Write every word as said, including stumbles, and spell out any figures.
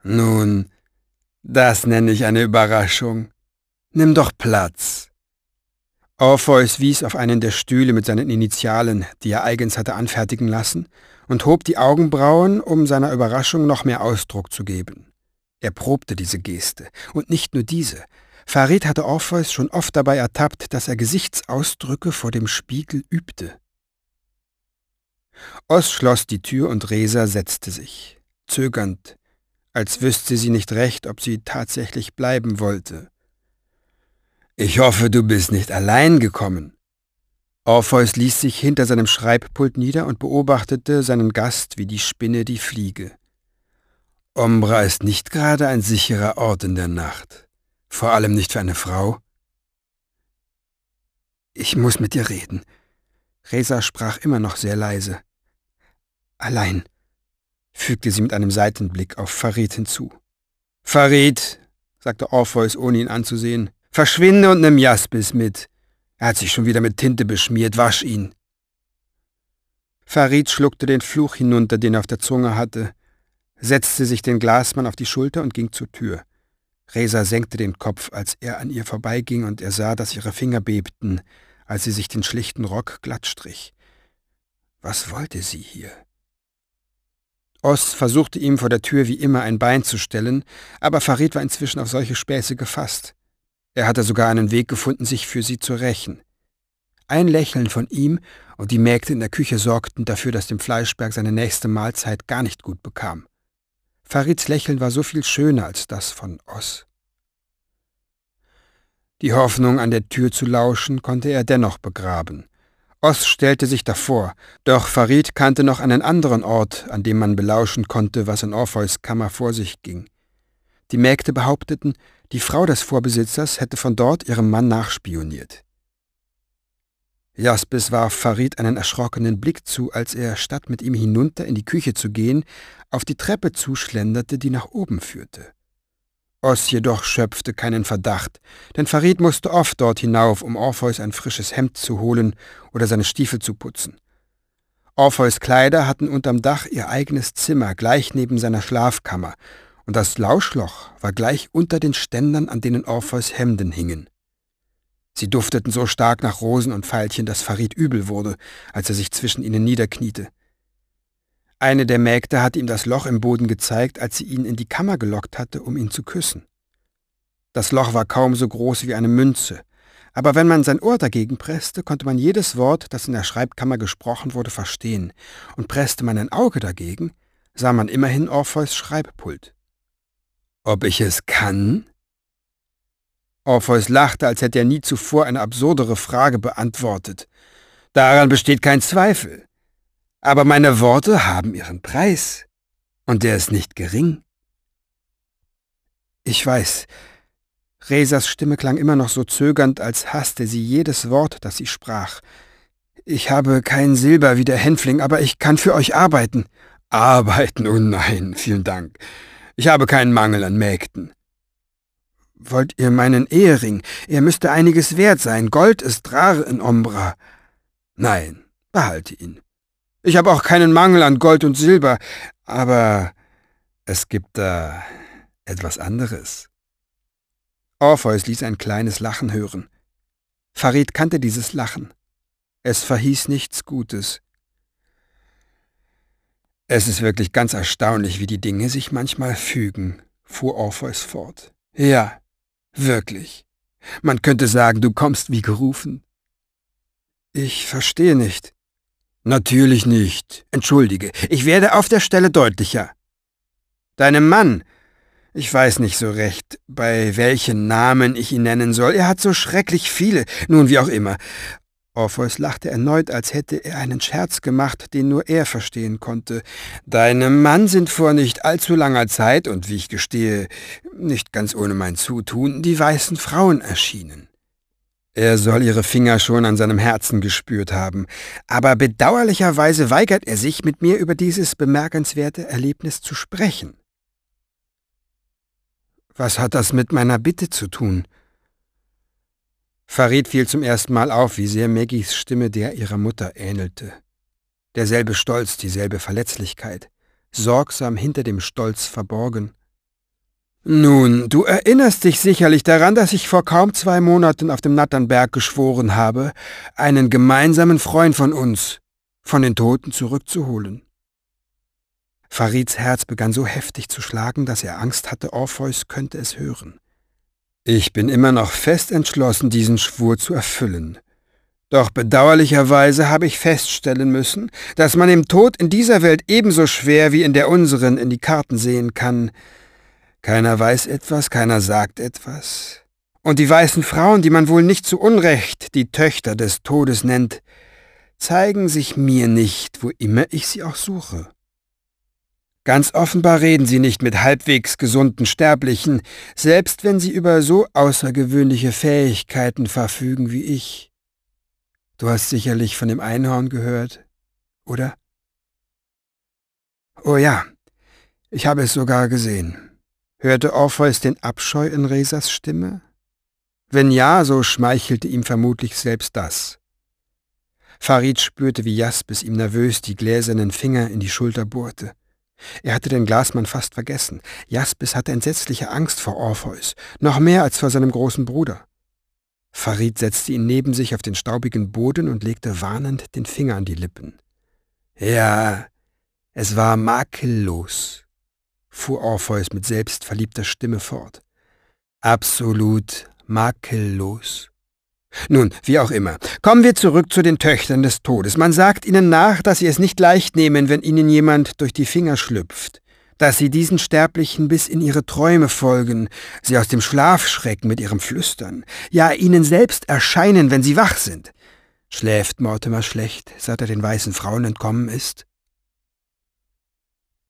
Nun, das nenne ich eine Überraschung. Nimm doch Platz. Orpheus wies auf einen der Stühle mit seinen Initialen, die er eigens hatte anfertigen lassen, und hob die Augenbrauen, um seiner Überraschung noch mehr Ausdruck zu geben. Er probte diese Geste, und nicht nur diese. Farid hatte Orpheus schon oft dabei ertappt, dass er Gesichtsausdrücke vor dem Spiegel übte. Oz schloss die Tür und Resa setzte sich, zögernd, als wüsste sie nicht recht, ob sie tatsächlich bleiben wollte. »Ich hoffe, du bist nicht allein gekommen.« Orpheus ließ sich hinter seinem Schreibpult nieder und beobachtete seinen Gast wie die Spinne die Fliege. »Ombra ist nicht gerade ein sicherer Ort in der Nacht, vor allem nicht für eine Frau.« »Ich muss mit dir reden.« Resa sprach immer noch sehr leise. »Allein«, fügte sie mit einem Seitenblick auf Farid hinzu. »Farid«, sagte Orpheus, ohne ihn anzusehen, »verschwinde und nimm Jaspis mit. Er hat sich schon wieder mit Tinte beschmiert, wasch ihn.« Farid schluckte den Fluch hinunter, den er auf der Zunge hatte, setzte sich den Glasmann auf die Schulter und ging zur Tür. Resa senkte den Kopf, als er an ihr vorbeiging, und er sah, dass ihre Finger bebten, als sie sich den schlichten Rock glatt strich. Was wollte sie hier? Oz versuchte ihm vor der Tür wie immer ein Bein zu stellen, aber Farid war inzwischen auf solche Späße gefasst. Er hatte sogar einen Weg gefunden, sich für sie zu rächen. Ein Lächeln von ihm und die Mägde in der Küche sorgten dafür, dass dem Fleischberg seine nächste Mahlzeit gar nicht gut bekam. Farids Lächeln war so viel schöner als das von Oz. Die Hoffnung, an der Tür zu lauschen, konnte er dennoch begraben. Oz stellte sich davor, doch Farid kannte noch einen anderen Ort, an dem man belauschen konnte, was in Orpheus Kammer vor sich ging. Die Mägde behaupteten, die Frau des Vorbesitzers hätte von dort ihrem Mann nachspioniert. Jaspis warf Farid einen erschrockenen Blick zu, als er, statt mit ihm hinunter in die Küche zu gehen, auf die Treppe zuschlenderte, die nach oben führte. Oz jedoch schöpfte keinen Verdacht, denn Farid musste oft dort hinauf, um Orpheus ein frisches Hemd zu holen oder seine Stiefel zu putzen. Orpheus' Kleider hatten unterm Dach ihr eigenes Zimmer, gleich neben seiner Schlafkammer, und das Lauschloch war gleich unter den Ständern, an denen Orpheus' Hemden hingen. Sie dufteten so stark nach Rosen und Veilchen, dass Farid übel wurde, als er sich zwischen ihnen niederkniete. Eine der Mägde hatte ihm das Loch im Boden gezeigt, als sie ihn in die Kammer gelockt hatte, um ihn zu küssen. Das Loch war kaum so groß wie eine Münze, aber wenn man sein Ohr dagegen presste, konnte man jedes Wort, das in der Schreibkammer gesprochen wurde, verstehen, und presste man ein Auge dagegen, sah man immerhin Orpheus' Schreibpult. »Ob ich es kann?« Orpheus lachte, als hätte er nie zuvor eine absurdere Frage beantwortet. »Daran besteht kein Zweifel. Aber meine Worte haben ihren Preis, und der ist nicht gering.« »Ich weiß.« Resas Stimme klang immer noch so zögernd, als hasste sie jedes Wort, das sie sprach. »Ich habe kein Silber wie der Hänfling, aber ich kann für euch arbeiten.« »Arbeiten? Oh nein, vielen Dank. Ich habe keinen Mangel an Mägden.« »Wollt ihr meinen Ehering? Er müsste einiges wert sein. Gold ist rar in Ombra.« »Nein, behalte ihn. Ich habe auch keinen Mangel an Gold und Silber, aber es gibt da etwas anderes.« Orpheus ließ ein kleines Lachen hören. Farid kannte dieses Lachen. Es verhieß nichts Gutes. »Es ist wirklich ganz erstaunlich, wie die Dinge sich manchmal fügen«, fuhr Orpheus fort. »Ja, wirklich. Man könnte sagen, du kommst wie gerufen.« »Ich verstehe nicht.« »Natürlich nicht. Entschuldige, ich werde auf der Stelle deutlicher. Deinem Mann, ich weiß nicht so recht, bei welchen Namen ich ihn nennen soll. Er hat so schrecklich viele, nun wie auch immer.« Orpheus lachte erneut, als hätte er einen Scherz gemacht, den nur er verstehen konnte. »Deinem Mann sind vor nicht allzu langer Zeit, und wie ich gestehe, nicht ganz ohne mein Zutun, die weißen Frauen erschienen. Er soll ihre Finger schon an seinem Herzen gespürt haben, aber bedauerlicherweise weigert er sich, mit mir über dieses bemerkenswerte Erlebnis zu sprechen.« »Was hat das mit meiner Bitte zu tun?« Farid fiel zum ersten Mal auf, wie sehr Maggies Stimme der ihrer Mutter ähnelte. Derselbe Stolz, dieselbe Verletzlichkeit, sorgsam hinter dem Stolz verborgen. »Nun, du erinnerst dich sicherlich daran, dass ich vor kaum zwei Monaten auf dem Natternberg geschworen habe, einen gemeinsamen Freund von uns von den Toten zurückzuholen.« Farids Herz begann so heftig zu schlagen, dass er Angst hatte, Orpheus könnte es hören. »Ich bin immer noch fest entschlossen, diesen Schwur zu erfüllen. Doch bedauerlicherweise habe ich feststellen müssen, dass man dem Tod in dieser Welt ebenso schwer wie in der unseren in die Karten sehen kann. Keiner weiß etwas, keiner sagt etwas. Und die weißen Frauen, die man wohl nicht zu Unrecht die Töchter des Todes nennt, zeigen sich mir nicht, wo immer ich sie auch suche. Ganz offenbar reden sie nicht mit halbwegs gesunden Sterblichen, selbst wenn sie über so außergewöhnliche Fähigkeiten verfügen wie ich. Du hast sicherlich von dem Einhorn gehört, oder? Oh ja, ich habe es sogar gesehen. Hörte Orpheus den Abscheu in Rhesas Stimme? Wenn ja, so schmeichelte ihm vermutlich selbst das. Farid spürte, wie Jaspis ihm nervös die gläsernen Finger in die Schulter bohrte. Er hatte den Glasmann fast vergessen. Jaspis hatte entsetzliche Angst vor Orpheus, noch mehr als vor seinem großen Bruder. Farid setzte ihn neben sich auf den staubigen Boden und legte warnend den Finger an die Lippen. »Ja, es war makellos«, fuhr Orpheus mit selbstverliebter Stimme fort. »Absolut makellos. Nun, wie auch immer, kommen wir zurück zu den Töchtern des Todes. Man sagt ihnen nach, dass sie es nicht leicht nehmen, wenn ihnen jemand durch die Finger schlüpft, dass sie diesen Sterblichen bis in ihre Träume folgen, sie aus dem Schlaf schrecken mit ihrem Flüstern, ja ihnen selbst erscheinen, wenn sie wach sind. Schläft Mortimer schlecht, seit er den weißen Frauen entkommen ist?